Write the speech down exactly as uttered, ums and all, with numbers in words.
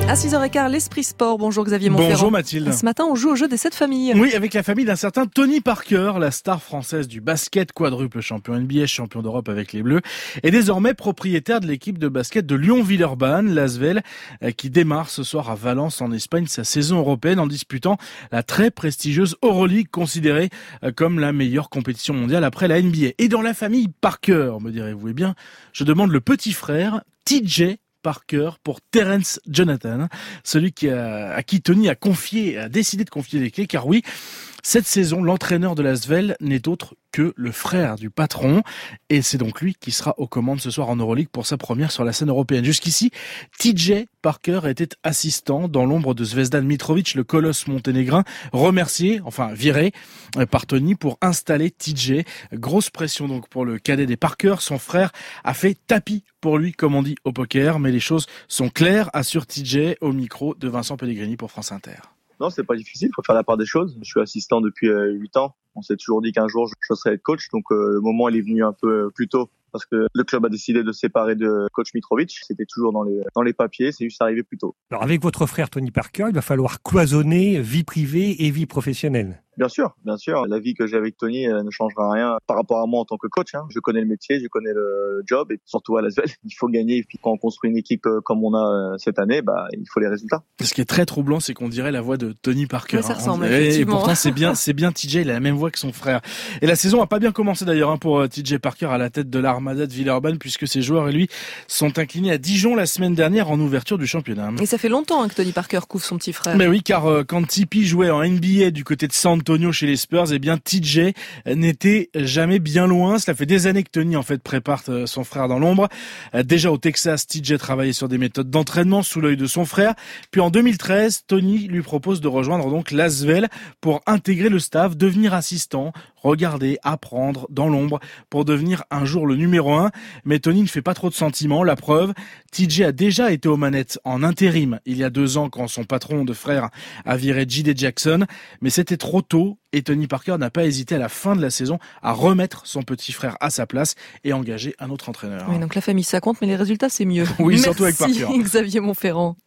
À six heures quinze, l'Esprit Sport. Bonjour Xavier Montferrand. Bonjour Mathilde. Ce matin, on joue au jeu des sept familles. Oui, avec la famille d'un certain Tony Parker, la star française du basket, quadruple champion N B A, champion d'Europe avec les Bleus, et désormais propriétaire de l'équipe de basket de Lyon-Villeurbanne, l'A S V L, qui démarre ce soir à Valence en Espagne sa saison européenne en disputant la très prestigieuse Euroleague, considérée comme la meilleure compétition mondiale après la N B A. Et dans la famille Parker, me direz-vous, eh bien, je demande le petit frère, T J Parker, pour Terence Jonathan, celui qui a, à qui Tony a confié, a décidé de confier les clés, car oui, cette saison, l'entraîneur de l'A S V L n'est autre que le frère du patron, et c'est donc lui qui sera aux commandes ce soir en Euroleague pour sa première sur la scène européenne. Jusqu'ici, T J Parker était assistant dans l'ombre de Zvezdan Mitrovic, le colosse monténégrin, remercié, enfin viré, par Tony pour installer T J. Grosse pression donc pour le cadet des Parker. Son frère a fait tapis pour lui, comme on dit au poker, mais les choses sont claires, assure T J au micro de Vincent Pellegrini pour France Inter. Non, c'est pas difficile, il faut faire la part des choses. Je suis assistant depuis huit ans. On s'est toujours dit qu'un jour je serais coach, donc euh, le moment il est venu un peu plus tôt parce que le club a décidé de se séparer de coach Mitrovic. C'était toujours dans les dans les papiers, c'est juste arrivé plus tôt. Alors avec votre frère Tony Parker, il va falloir cloisonner vie privée et vie professionnelle. Bien sûr, bien sûr. La vie que j'ai avec Tony euh, ne changera rien par rapport à moi en tant que coach. Hein. Je connais le métier, je connais le job et surtout à l'A S V L, il faut gagner. Et puis quand on construit une équipe comme on a cette année, bah il faut les résultats. Ce qui est très troublant, c'est qu'on dirait la voix de Tony Parker. Ouais, ça ressemble, hein. Et pourtant c'est bien, c'est bien T J. Il a la même voix que son frère. Et la saison a pas bien commencé d'ailleurs hein, pour T J Parker à la tête de l'Armada de Villeurbanne, puisque ses joueurs et lui sont inclinés à Dijon la semaine dernière en ouverture du championnat. Et ça fait longtemps hein, que Tony Parker couvre son petit frère. Mais oui, car euh, quand T P jouait en N B A du côté de San Antonio chez les Spurs, eh bien T J n'était jamais bien loin. Cela fait des années que Tony en fait prépare son frère dans l'ombre. Déjà au Texas, T J travaillait sur des méthodes d'entraînement sous l'œil de son frère. Puis en deux mille treize, Tony lui propose de rejoindre donc l'A S V L pour intégrer le staff, devenir assistant, regarder, apprendre dans l'ombre pour devenir un jour le numéro un. Mais Tony ne fait pas trop de sentiments. La preuve, T J a déjà été aux manettes en intérim il y a deux ans quand son patron de frère a viré J D Jackson. Mais c'était trop tôt. Et Tony Parker n'a pas hésité à la fin de la saison à remettre son petit frère à sa place et engager un autre entraîneur. Oui, donc la famille ça compte, mais les résultats c'est mieux. Oui, Merci, surtout avec Parker. Xavier Montferrand.